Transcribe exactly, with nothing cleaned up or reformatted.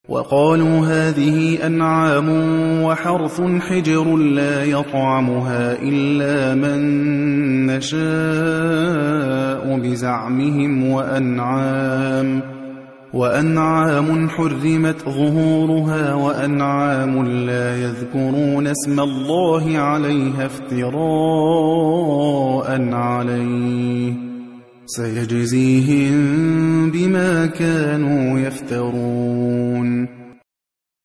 وقالوا هذه أنعام وحرث حجر لا يطعمها إلا من نشاء بزعمهم وأنعام وأنعام حرمت ظهورها وأنعام لا يذكرون اسم الله عليها افتراء عليه سيجزيهم بما كانوا يفترون